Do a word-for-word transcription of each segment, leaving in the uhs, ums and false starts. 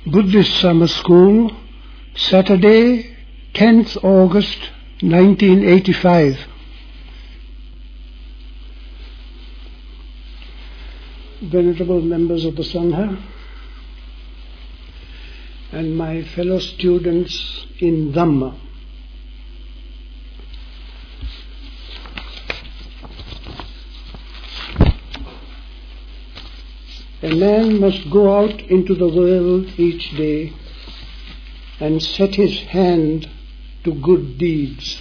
Buddhist Summer School, Saturday, tenth August nineteen eighty-five. Venerable members of the Sangha and my fellow students in Dhamma. A man must go out into the world each day and set his hand to good deeds.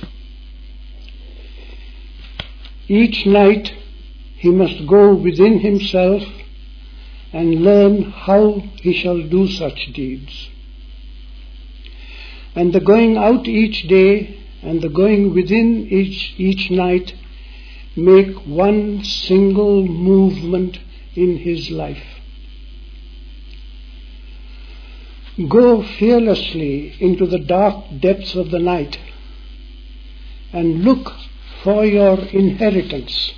Each night he must go within himself and learn how he shall do such deeds. And the going out each day and the going within each, each night make one single movement in his life. Go fearlessly into the dark depths of the night and look for your inheritance.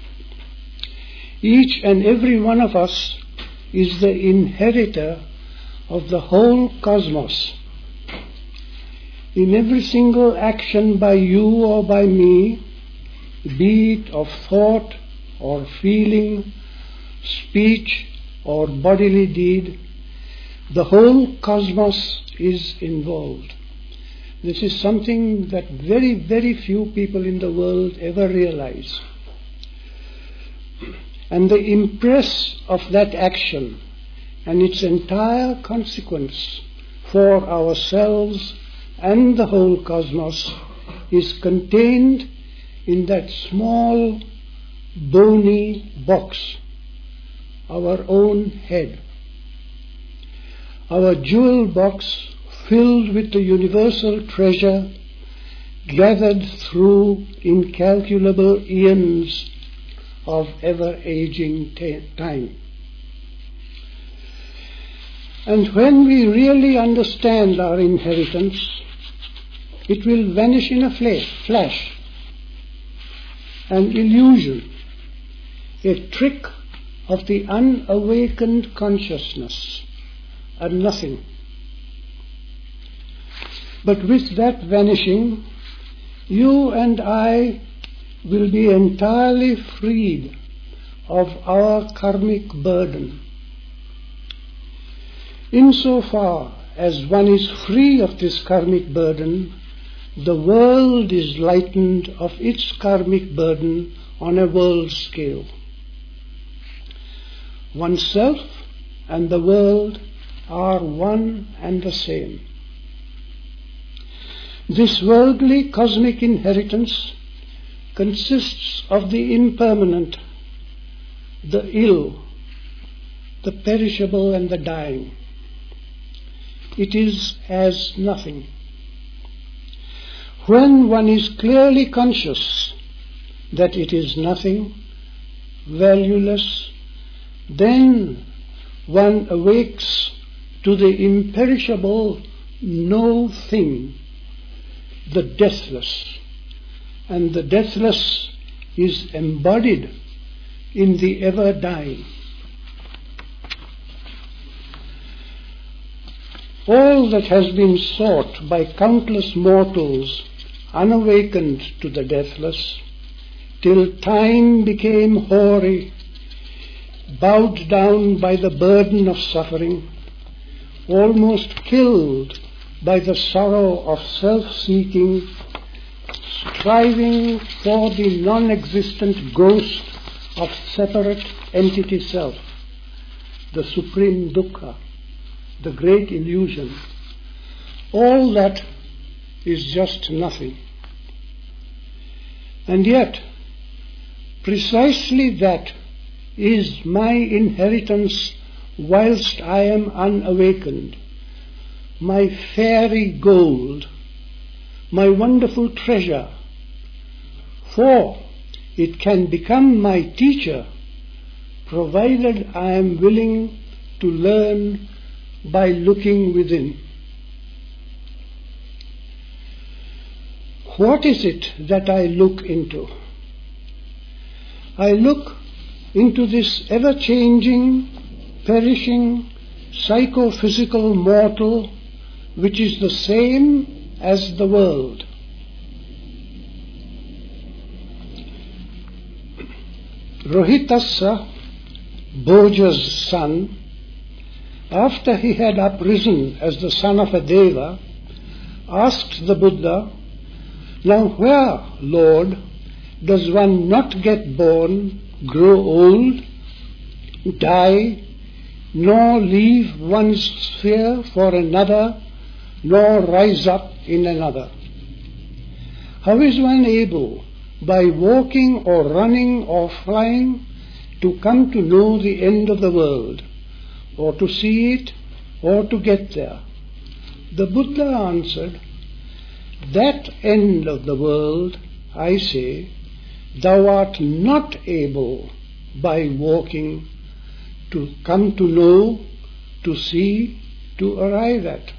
Each and every one of us is the inheritor of the whole cosmos. In every single action by you or by me, be it of thought or feeling, speech or bodily deed, the whole cosmos is involved. This is something that very, very few people in the world ever realize. And the impress of that action and its entire consequence for ourselves and the whole cosmos is contained in that small, bony box, our own head. Our jewel box filled with the universal treasure gathered through incalculable eons of ever-aging t- time. And when we really understand our inheritance, it will vanish in a flash, an illusion, a trick of the unawakened consciousness, and nothing. But with that vanishing, you and I will be entirely freed of our karmic burden. Insofar as one is free of this karmic burden, the world is lightened of its karmic burden on a world scale. Oneself and the world are one and the same. This worldly cosmic inheritance consists of the impermanent, the ill, the perishable and the dying. It is as nothing. When one is clearly conscious that it is nothing, valueless, then one awakes to the imperishable no thing, the deathless. And the deathless is embodied in the ever-dying. All that has been sought by countless mortals unawakened to the deathless, till time became hoary, bowed down by the burden of suffering, almost killed by the sorrow of self-seeking, striving for the non-existent ghost of separate entity self, the supreme dukkha, the great illusion. All that is just nothing. And yet, precisely that is my inheritance whilst I am unawakened, my fairy gold, my wonderful treasure, for it can become my teacher provided I am willing to learn by looking within. What is it that I look into? I look into this ever-changing, perishing, psychophysical mortal which is the same as the world. Rohitassa, Bhoja's son, after he had uprisen as the son of a Deva, asked the Buddha, "Now where, Lord, does one not get born, grow old, die, nor leave one's sphere for another, nor rise up in another? How is one able, by walking or running or flying, to come to know the end of the world, or to see it, or to get there?" The Buddha answered, "That end of the world, I say, thou art not able by walking to come to know, to see, to arrive at."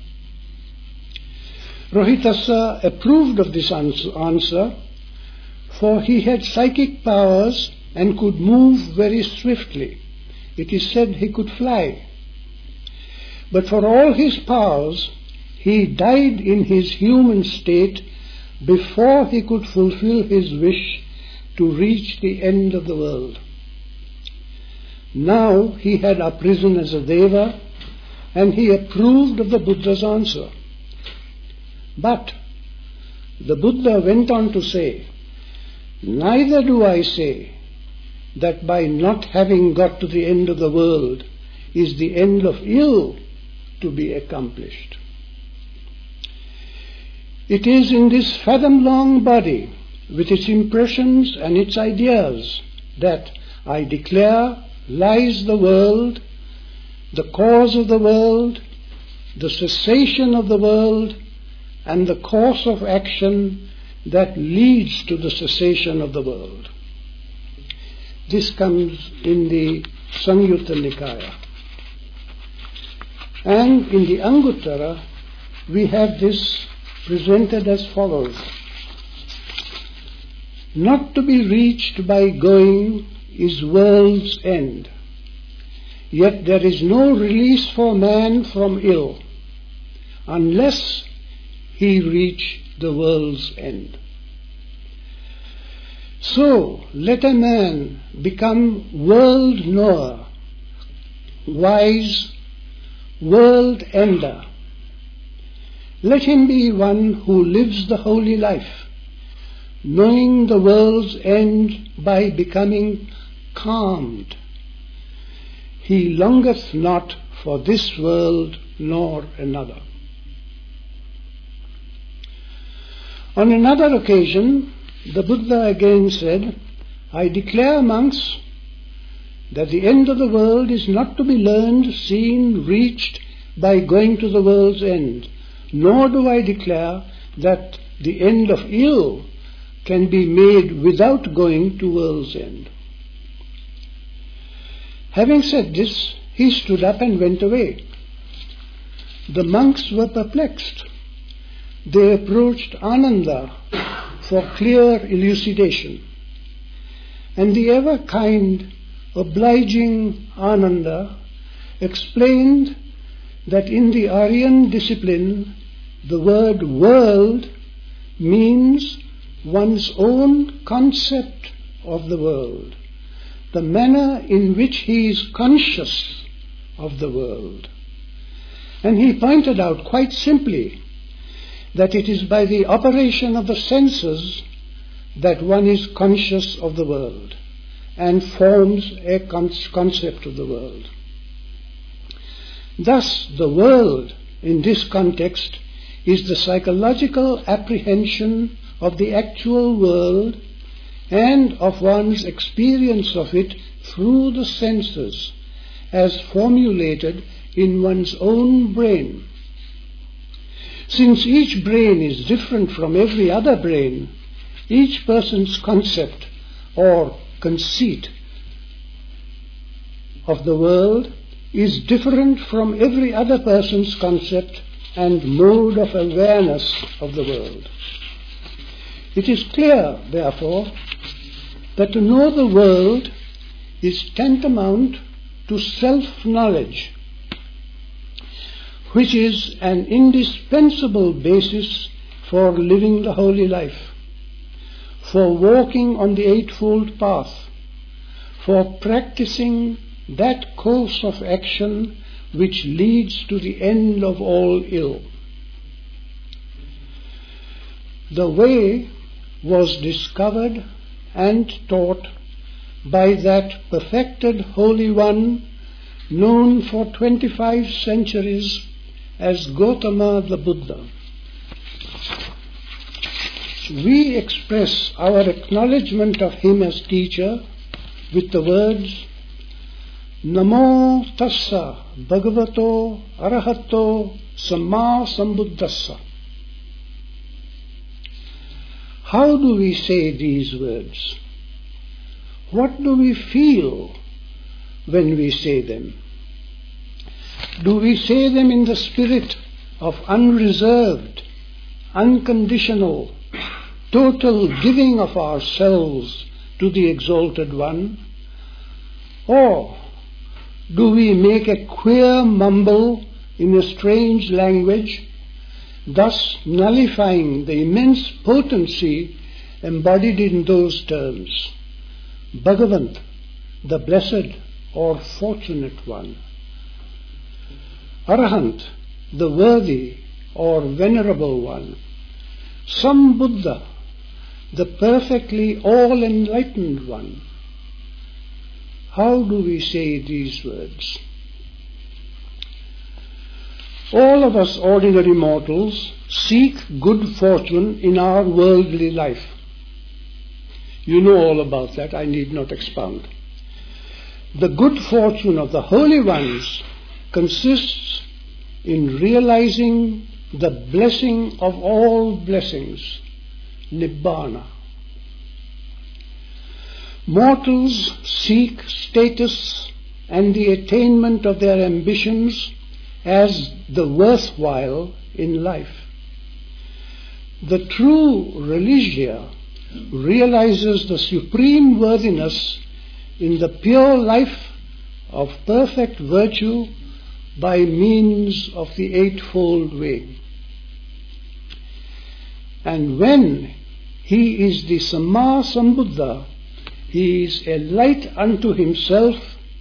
Rohitassa approved of this answer, for he had psychic powers and could move very swiftly. It is said he could fly. But for all his powers, he died in his human state before he could fulfill his wish to reach the end of the world. Now he had uprisen as a Deva, and he approved of the Buddha's answer. But the Buddha went on to say, "Neither do I say that by not having got to the end of the world is the end of ill to be accomplished. It is in this fathom-long body, with its impressions and its ideas, that I declare lies the world, the cause of the world, the cessation of the world, and the course of action that leads to the cessation of the world." This comes in the Samyutta Nikaya. And in the Anguttara, we have this presented as follows: "Not to be reached by going is world's end, yet there is no release for man from ill, unless he reach the world's end. So let a man become world knower, wise, world ender. Let him be one who lives the holy life, knowing the world's end by becoming calmed. He longeth not for this world nor another." On another occasion, the Buddha again said, "I declare, monks, that the end of the world is not to be learned, seen, reached by going to the world's end, nor do I declare that the end of ill can be made without going to world's end." Having said this, he stood up and went away. The monks were perplexed. They approached Ananda for clear elucidation, and the ever kind, obliging Ananda explained that in the Aryan discipline the word world means one's own concept of the world, the manner in which he is conscious of the world. And he pointed out quite simply that it is by the operation of the senses that one is conscious of the world and forms a con- concept of the world. Thus, the world in this context is the psychological apprehension of the actual world and of one's experience of it through the senses, as formulated in one's own brain. Since each brain is different from every other brain, each person's concept or conceit of the world is different from every other person's concept and mode of awareness of the world. It is clear, therefore, that to know the world is tantamount to self-knowledge. which is an indispensable basis for living the holy life, for walking on the Eightfold Path, for practicing that course of action which leads to the end of all ill. The way was discovered and taught by that perfected Holy One known for twenty-five centuries as Gautama the Buddha. We express our acknowledgement of him as teacher with the words Namo Tassa Bhagavato Arahato Samma Sambuddhassa. How do we say these words? What do we feel when we say them? Do we say them in the spirit of unreserved, unconditional, total giving of ourselves to the Exalted One? Or do we make a queer mumble in a strange language, thus nullifying the immense potency embodied in those terms? Bhagavant, the Blessed or Fortunate One. Arahant, the Worthy or Venerable One. Sambuddha, the perfectly all-enlightened One. How do we say these words? All of us ordinary mortals seek good fortune in our worldly life. You know all about that, I need not expound. The good fortune of the holy ones consists in realizing the blessing of all blessings, Nibbana. Mortals seek status and the attainment of their ambitions as the worthwhile in life. The true religio realizes the supreme worthiness in the pure life of perfect virtue by means of the Eightfold Way. And when he is the Samma Sambuddha, he is a light unto himself.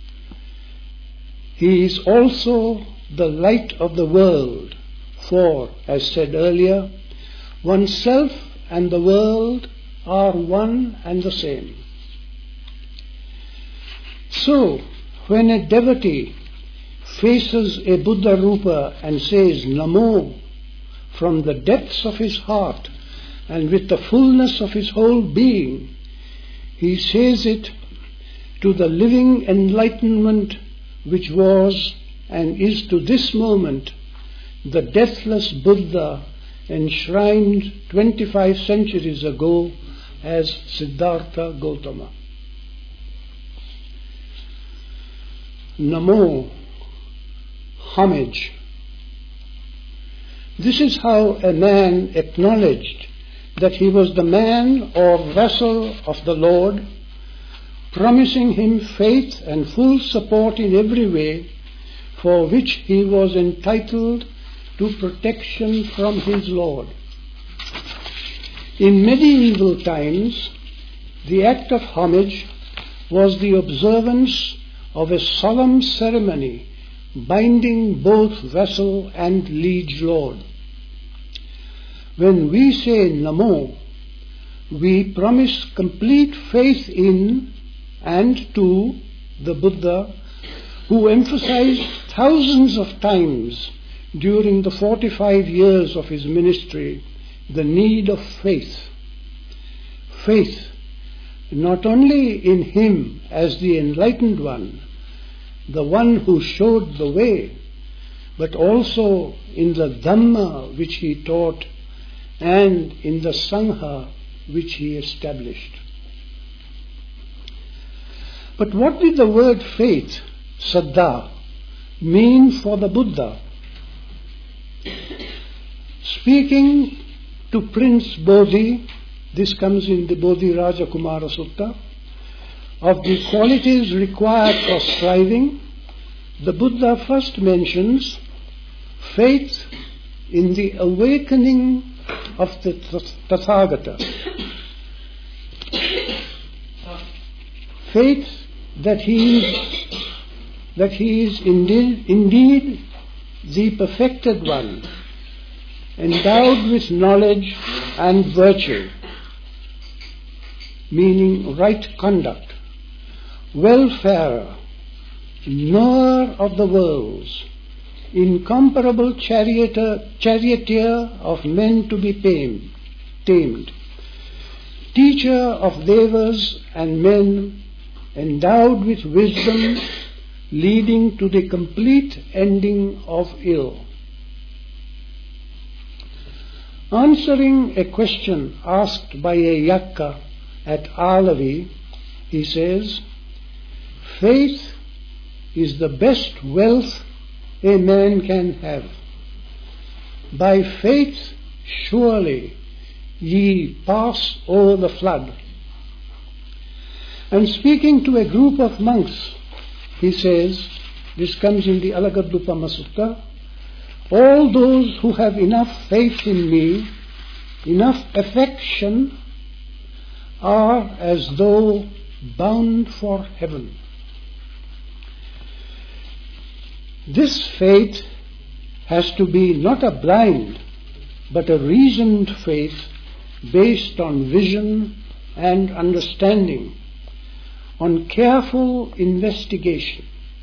He is also the light of the world, for, as said earlier, oneself and the world are one and the same. So, when a devotee faces a Buddha Rupa and says Namo from the depths of his heart and with the fullness of his whole being, he says it to the living enlightenment which was and is to this moment the deathless Buddha enshrined twenty-five centuries ago as Siddhartha Gautama. Namo, homage. This is how a man acknowledged that he was the man or vassal of the Lord, promising him faith and full support in every way, for which he was entitled to protection from his Lord. In medieval times, the act of homage was the observance of a solemn ceremony binding both vassal and liege lord. When we say Namo, we promise complete faith in and to the Buddha, who emphasized thousands of times during the forty-five years of his ministry the need of faith. Faith not only in him as the enlightened one, the one who showed the way, but also in the Dhamma which he taught and in the Sangha which he established. But what did the word faith, Saddha, mean for the Buddha? Speaking to Prince Bodhi, this comes in the Bodhi Raja Kumara Sutta, of the qualities required for striving, the Buddha first mentions faith in the awakening of the Tathagata, faith that he is, that he is indeed, indeed the perfected one, endowed with knowledge and virtue, meaning right conduct, welfarer, knower of the worlds, incomparable charioteer, charioteer of men to be tamed, tamed, teacher of devas and men, endowed with wisdom, leading to the complete ending of ill. Answering a question asked by a Yakka at Alavi, he says, faith is the best wealth a man can have. By faith surely ye pass over the flood. And speaking to a group of monks, he says, this comes in the Alagadupama Sutta, all those who have enough faith in me, enough affection, are as though bound for heaven. This faith has to be not a blind, but a reasoned faith based on vision and understanding, on careful investigation.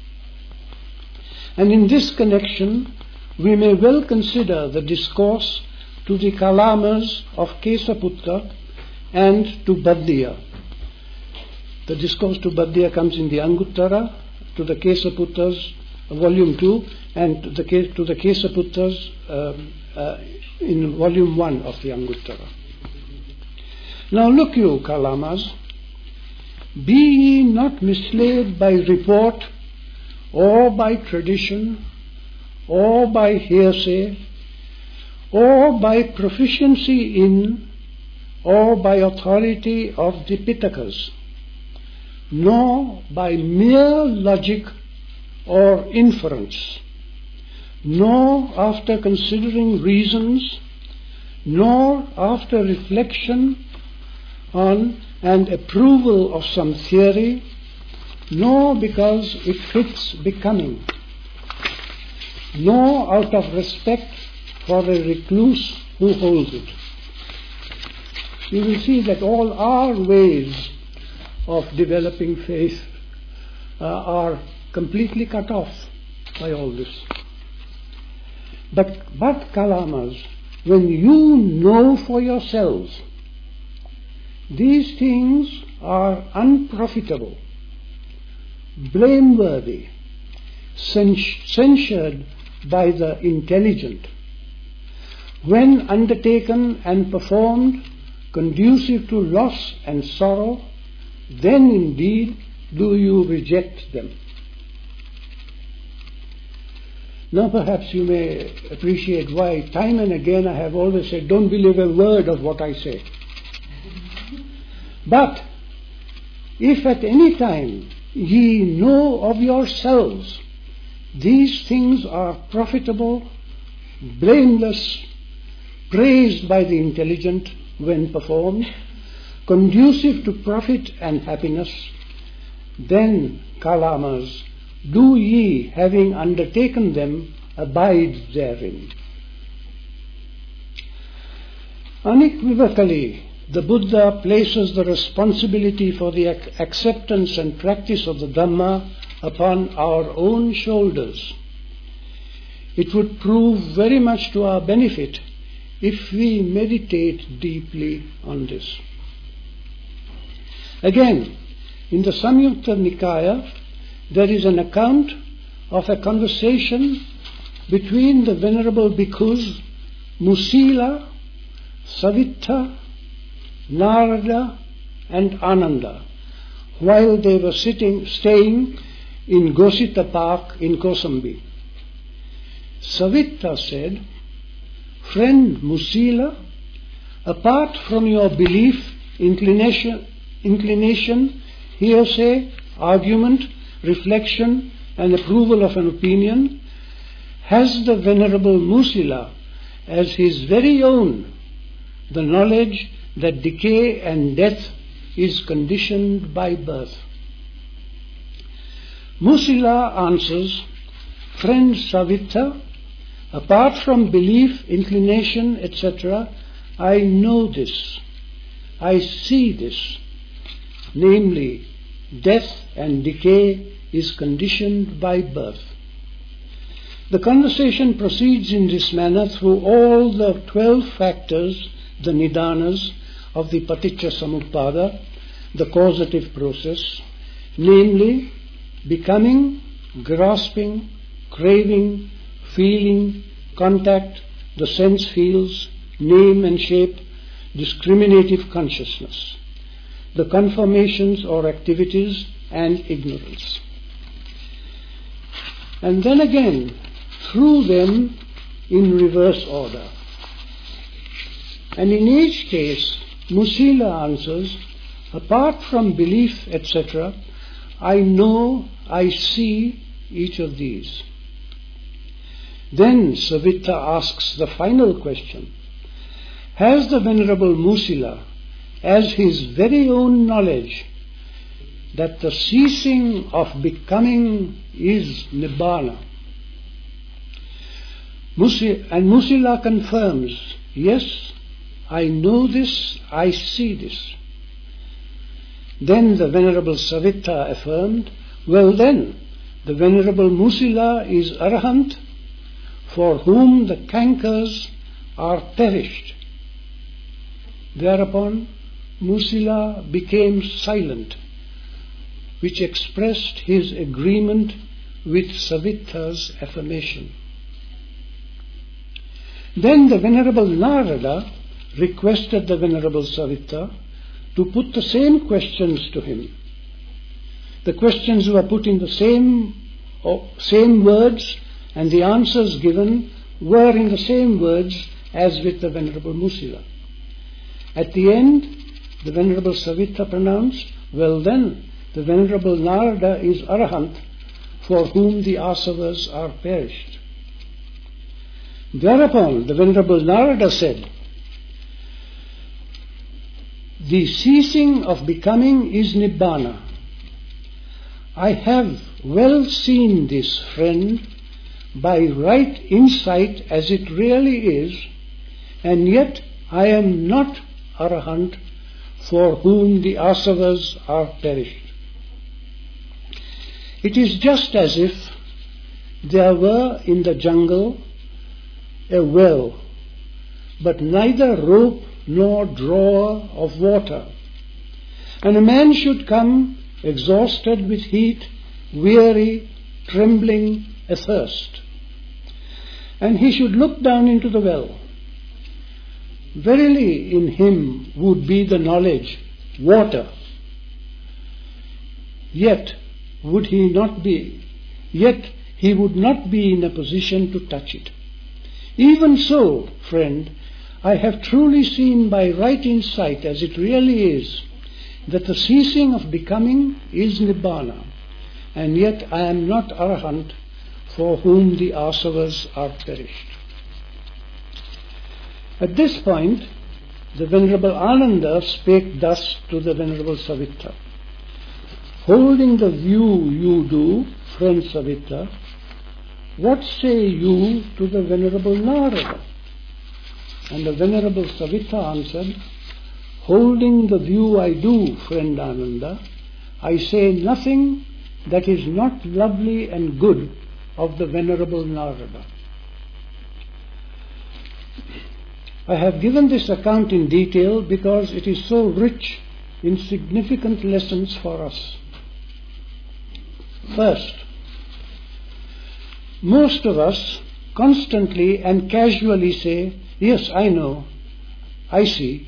And in this connection, we may well consider the discourse to the Kalamas of Kesaputta and to Baddiya. The discourse to Baddiya comes in the Anguttara, to the Kesaputtas, volume two, and to the, to the Kesaputtas um, uh, in volume one of the Anguttara. Now look you, Kalamas, be ye not misled by report, or by tradition, or by hearsay, or by proficiency in, or by authority of the Pitakas, nor by mere logic or inference, nor after considering reasons, nor after reflection on and approval of some theory, nor because it fits becoming, nor out of respect for a recluse who holds it. You will see that all our ways of developing faith uh, are completely cut off by all this. But, but Kalamas, when you know for yourselves, these things are unprofitable, blameworthy, censured by the intelligent, when undertaken and performed, conducive to loss and sorrow, then indeed do you reject them. Now perhaps you may appreciate why time and again I have always said, don't believe a word of what I say. But if at any time ye know of yourselves these things are profitable, blameless, praised by the intelligent when performed, conducive to profit and happiness, then, Kalamas, do ye, having undertaken them, abide therein. Unequivocally, the Buddha places the responsibility for the ac- acceptance and practice of the Dhamma upon our own shoulders. It would prove very much to our benefit if we meditate deeply on this. Again, in the Samyutta Nikaya, there is an account of a conversation between the Venerable Bhikkhus Musila, Savitta, Narada and Ananda, while they were sitting, staying in Gosita Park in Kosambi. Savitta said, "Friend Musila, apart from your belief, inclination, inclination, hearsay, argument, reflection and approval of an opinion, has the Venerable Musila as his very own the knowledge that decay and death is conditioned by birth? Musila answers, friend Savitha, apart from belief, inclination, et cetera, I know this, I see this, namely, death and decay is conditioned by birth. The conversation proceeds in this manner through all the twelve factors, the nidanas of the paticca samuppada, the causative process, namely, becoming, grasping, craving, feeling, contact, the sense feels, name and shape, discriminative consciousness, the conformations or activities, and ignorance. And then again, through them in reverse order. And in each case, Musila answers, apart from belief, et cetera, I know, I see each of these. Then Savitha asks the final question, has the Venerable Musila, as his very own knowledge, that the ceasing of becoming is Nibbana? Musi- and Musila confirms, yes, I know this, I see this. Then the Venerable Savitha affirmed, well then, the Venerable Musila is Arahant, for whom the cankers are perished. Thereupon Musila became silent, which expressed his agreement with Savitha's affirmation. Then the Venerable Narada requested the Venerable Savitha to put the same questions to him. The questions were put in the same, oh, same words, and the answers given were in the same words as with the Venerable Musila. At the end, the Venerable Savitha pronounced, well then, the Venerable Narada is Arahant, for whom the asavas are perished. Thereupon, the Venerable Narada said, the ceasing of becoming is Nibbana. I have well seen this, friend, by right insight as it really is, and yet I am not Arahant, for whom the asavas are perished. It is just as if there were in the jungle a well, but neither rope nor drawer of water, and a man should come exhausted with heat, weary, trembling, athirst, and he should look down into the well. Verily in him would be the knowledge, water, yet would he not be, yet he would not be in a position to touch it. Even so, friend, I have truly seen by right insight as it really is, that the ceasing of becoming is Nibbana, and yet I am not Arahant, for whom the asavas are perished. At this point, the Venerable Ananda spake thus to the Venerable Savitha, holding the view you do, friend Savitha, what say you to the Venerable Narada? And the Venerable Savitha answered, holding the view I do, friend Ananda, I say nothing that is not lovely and good of the Venerable Narada. I have given this account in detail because it is so rich in significant lessons for us. First, most of us constantly and casually say, yes, I know, I see.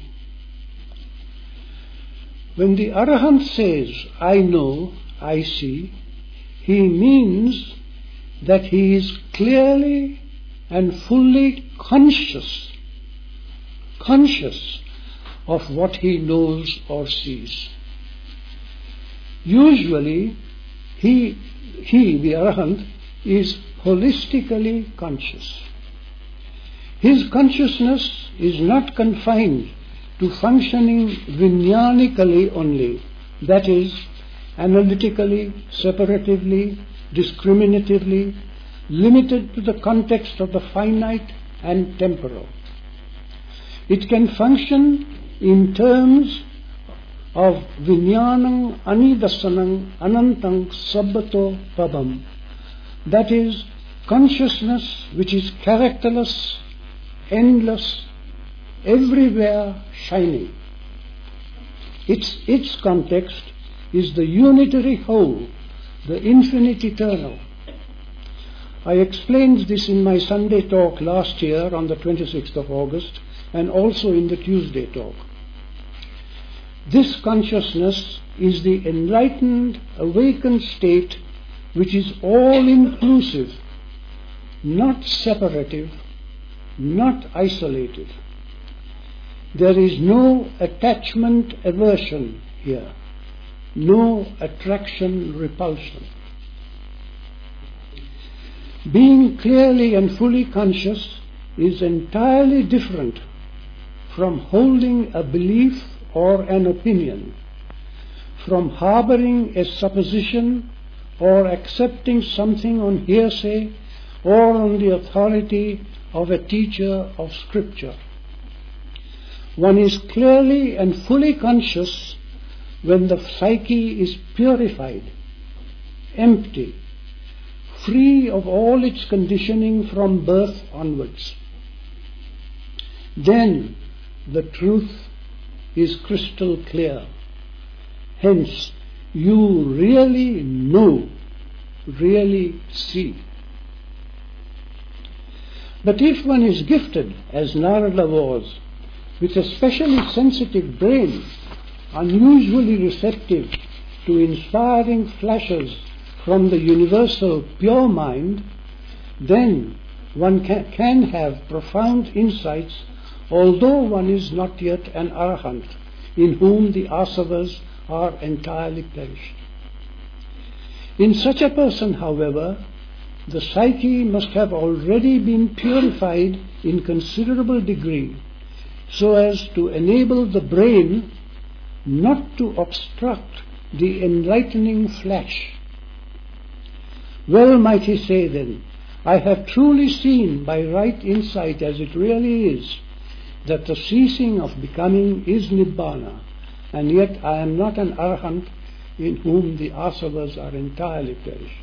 When the Arahant says, I know, I see, he means that he is clearly and fully conscious, conscious of what he knows or sees. Usually, he, he, the Arahant, is holistically conscious. His consciousness is not confined to functioning vijnanically only, that is, analytically, separatively, discriminatively, limited to the context of the finite and temporal. It can function in terms of vijnanam anidasanam anantang sabbato pabam, that is, consciousness which is characterless, endless, everywhere shining. Its, its context is the unitary whole, the infinite eternal. I explained this in my Sunday talk last year on the twenty-sixth of August and also in the Tuesday talk. This consciousness is the enlightened, awakened state which is all-inclusive, not separative, not isolated. There is no attachment aversion here, no attraction repulsion. Being clearly and fully conscious is entirely different from holding a belief or an opinion, from harboring a supposition or accepting something on hearsay or on the authority of a teacher of scripture. One is clearly and fully conscious when the psyche is purified, empty, free of all its conditioning from birth onwards. Then the truth is crystal clear. Hence, you really know, really see. But if one is gifted, as Narada was, with a specially sensitive brain, unusually receptive to inspiring flashes from the universal pure mind, then one can, can have profound insights, although one is not yet an arahant, in whom the asavas are entirely perished. In such a person, however, the psyche must have already been purified in considerable degree, so as to enable the brain not to obstruct the enlightening flash. Well might he say then, I have truly seen by right insight as it really is, that the ceasing of becoming is Nibbana, and yet I am not an arahant in whom the asavas are entirely perished.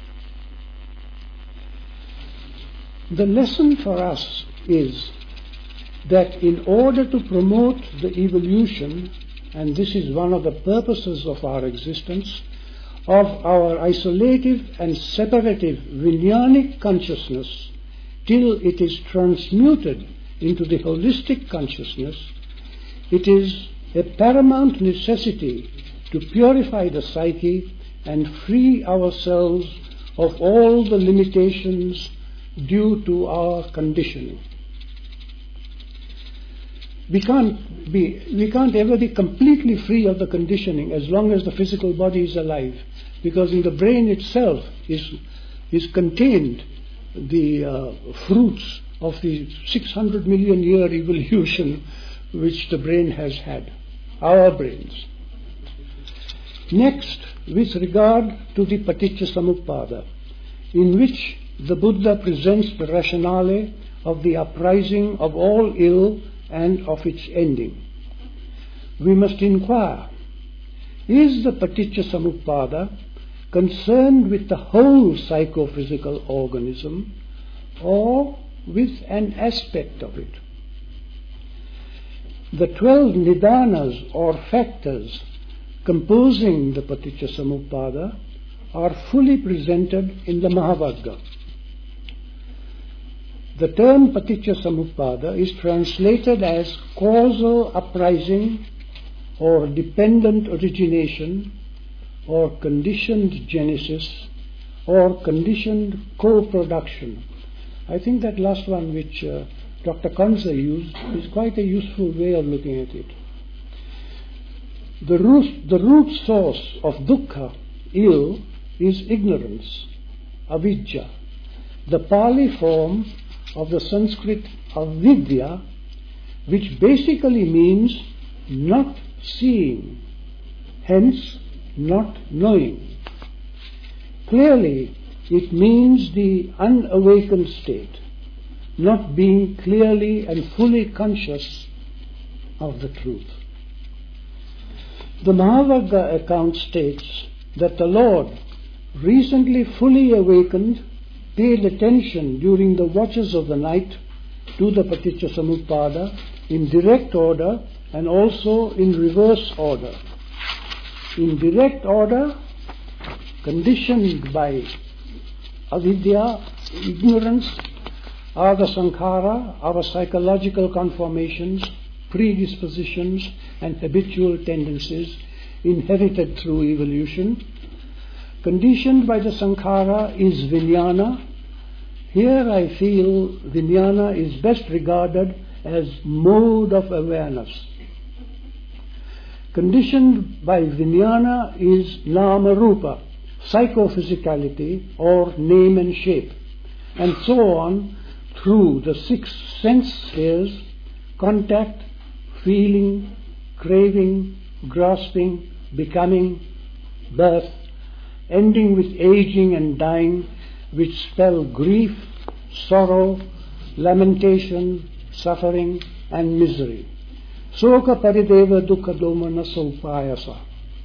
The lesson for us is that in order to promote the evolution, and this is one of the purposes of our existence, of our isolative and separative vijnanic consciousness, till it is transmuted into the holistic consciousness, it is a paramount necessity to purify the psyche and free ourselves of all the limitations due to our conditioning. We can't be, we can't ever be completely free of the conditioning as long as the physical body is alive, because in the brain itself is, is contained the uh, fruits of the six hundred million year evolution which the brain has had, our brains. Next, with regard to the Paticca Samuppada, in which the Buddha presents the rationale of the uprising of all ill and of its ending. We must inquire, is the Paticca Samuppada concerned with the whole psychophysical organism or with an aspect of it? The twelve nidanas or factors composing the Paticca Samuppada are fully presented in the Mahavagga. The term Paticca Samuppada is translated as causal uprising or dependent origination or conditioned genesis or conditioned co-production. I think that last one which uh, Doctor Kansa used is quite a useful way of looking at it. The root, the root source of dukkha, ill, is ignorance, avidya, the Pali form of the Sanskrit avidya, which basically means not seeing, hence not knowing. Clearly, it means the unawakened state, not being clearly and fully conscious of the truth. The Mahavagga account states that the Lord, recently fully awakened, paid attention during the watches of the night to the Paticcasamuppada in direct order and also in reverse order. In direct order, conditioned by avidya, ignorance, are the sankhara, our psychological conformations, predispositions and habitual tendencies inherited through evolution. Conditioned by the sankhara is vijnana. Here I feel vijnana is best regarded as mode of awareness. Conditioned by vijnana is nama rupa, psychophysicality or name and shape, and so on through the six sense spheres: contact, feeling, craving, grasping, becoming, birth, ending with aging and dying, which spell grief, sorrow, lamentation, suffering and misery. Soka parideva dukkha domana sopayasa.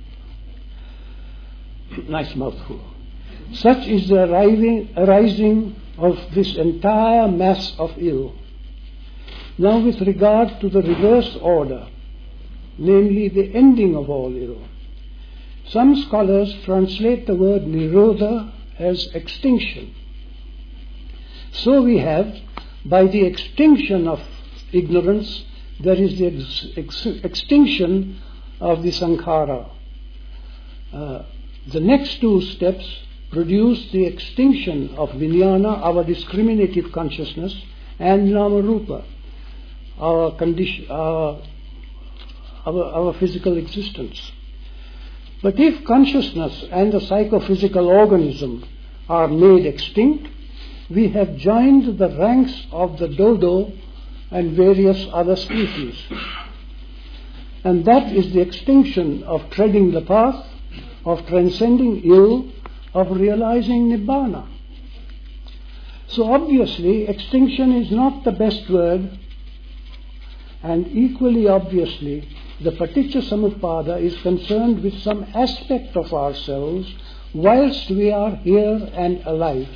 Nice mouthful. Such is the arriving, arising of this entire mass of ill. Now with regard to the reverse order, namely the ending of all ill, some scholars translate the word nirodha as extinction. So we have, by the extinction of ignorance, there is the ex- ex- extinction of the sankhara. Uh, the next two steps produce the extinction of vijnana, our discriminative consciousness, and namarupa, our, condition, our, our, our physical existence. But if consciousness and the psychophysical organism are made extinct, we have joined the ranks of the dodo and various other species. And that is the extinction of treading the path, of transcending ill, of realizing nibbana. So obviously, extinction is not the best word, and equally obviously, the Paticcasamuppada is concerned with some aspect of ourselves whilst we are here and alive.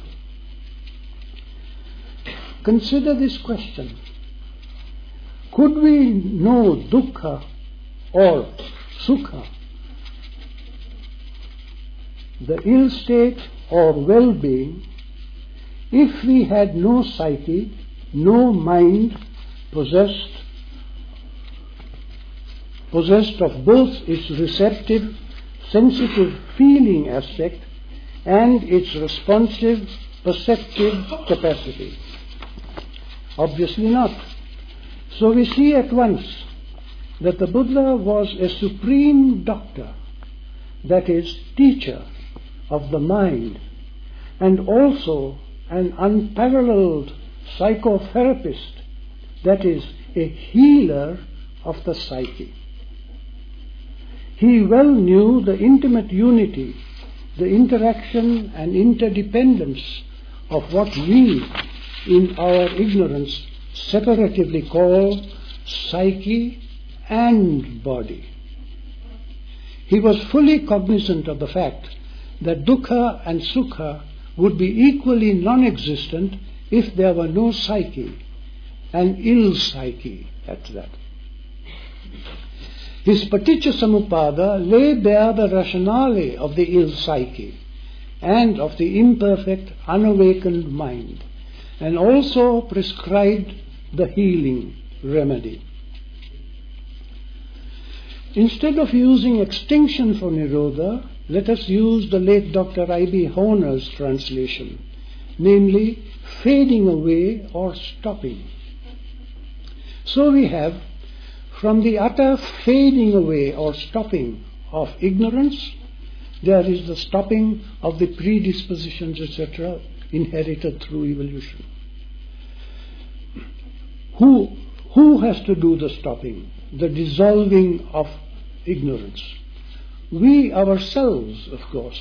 Consider this question. Could we know dukkha or sukha, the ill state or well-being, if we had no psyche, no mind possessed possessed of both its receptive, sensitive feeling aspect and its responsive, perceptive capacity? Obviously not. So we see at once that the Buddha was a supreme doctor, that is, teacher of the mind, and also an unparalleled psychotherapist, that is, a healer of the psyche. He well knew the intimate unity, the interaction and interdependence of what we, in our ignorance, separatively call psyche and body. He was fully cognizant of the fact that dukkha and sukha would be equally non-existent if there were no psyche, and ill psyche at that. His Paticcasamuppada lay bare the rationale of the ill psyche and of the imperfect, unawakened mind, and also prescribed the healing remedy. Instead of using extinction for Nirodha, let us use the late Doctor I B Horner's translation, namely fading away or stopping. So we have, from the utter fading away or stopping of ignorance, there is the stopping of the predispositions, et cetera, inherited through evolution. Who, who has to do the stopping, the dissolving of ignorance? We ourselves, of course.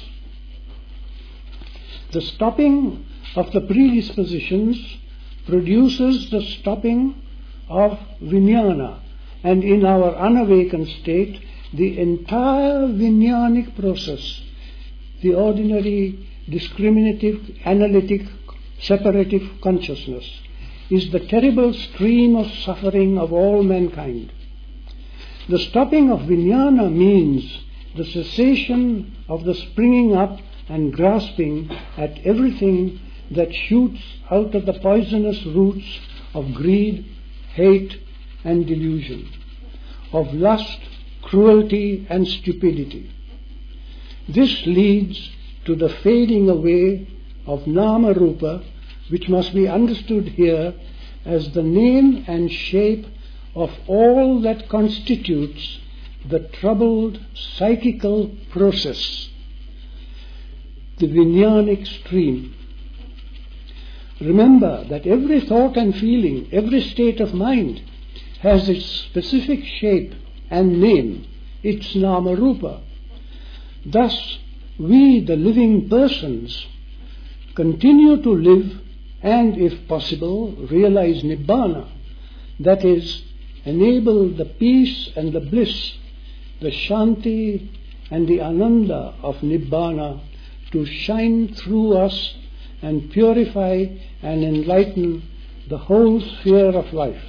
The stopping of the predispositions produces the stopping of vijnana, and in our unawakened state, the entire vijnanic process, the ordinary discriminative, analytic, separative consciousness, is the terrible stream of suffering of all mankind. The stopping of vijnana means the cessation of the springing up and grasping at everything that shoots out of the poisonous roots of greed, hate, and delusion, of lust, cruelty, and stupidity. This leads to the fading away of nama rupa, which must be understood here as the name and shape of all that constitutes the troubled psychical process, the vijnanic stream. Remember that every thought and feeling, every state of mind has its specific shape and name, its nama rupa. Thus, we, the living persons, continue to live and, if possible, realize Nibbana, that is, enable the peace and the bliss, the Shanti and the Ananda of Nibbana to shine through us and purify and enlighten the whole sphere of life.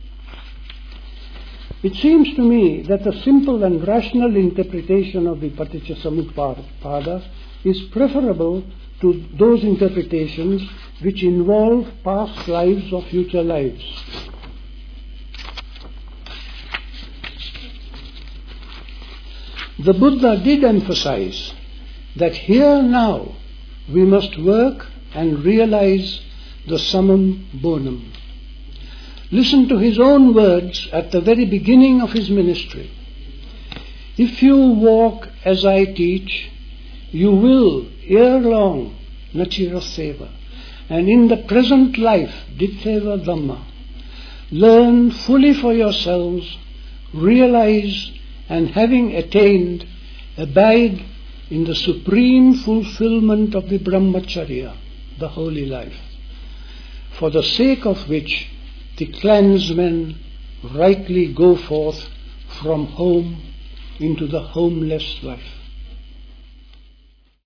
It seems to me that the simple and rational interpretation of the Paticcasamuppada is preferable to those interpretations which involve past lives or future lives. The Buddha did emphasize that here now we must work and realize the summum bonum. Listen to his own words at the very beginning of his ministry. If you walk as I teach, you will, ere long, nachiraseva, and in the present life, dittheva dhamma, learn fully for yourselves, realize, and having attained, abide in the supreme fulfillment of the brahmacharya, the holy life, for the sake of which the clansmen rightly go forth from home into the homeless life.